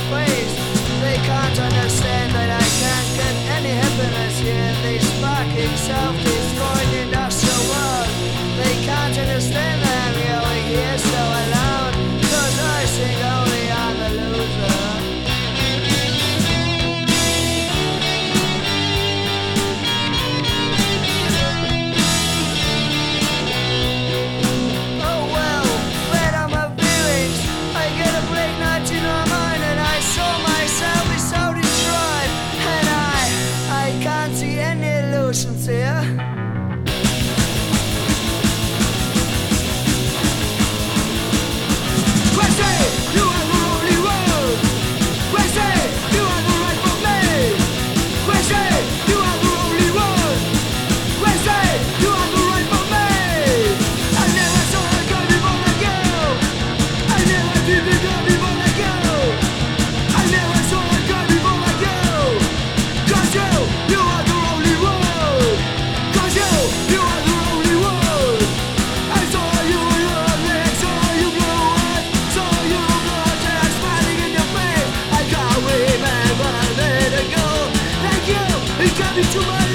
face. They can't understand that I can't get any happiness here. They sparking, self-destroying industrial world. They can't understand that I'm really here so alone. 'Cause I think only I'm a loser. Oh well, where are my feelings? I get a break night in my mind and I saw myself is so destroyed. And I can't see any illusions here. Too much.